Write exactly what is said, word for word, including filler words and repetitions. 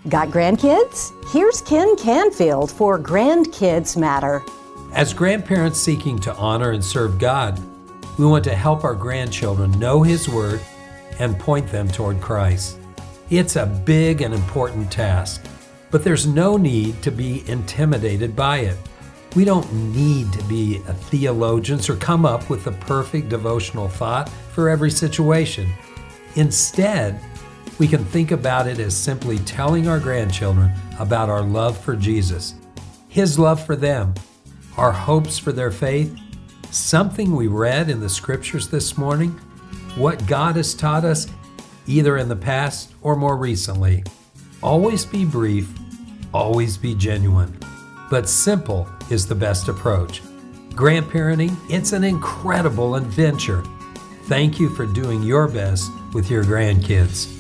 Got grandkids? Here's Ken Canfield for Grandkids Matter. As grandparents seeking to honor and serve God, we want to help our grandchildren know His Word and point them toward Christ. It's a big and important task, but there's no need to be intimidated by it. We don't need to be theologians or come up with the perfect devotional thought for every situation. Instead, we can think about it as simply telling our grandchildren about our love for Jesus, His love for them, our hopes for their faith, something we read in the scriptures this morning, what God has taught us either in the past or more recently. Always be brief, always be genuine, but simple is the best approach. Grandparenting, it's an incredible adventure. Thank you for doing your best with your grandkids.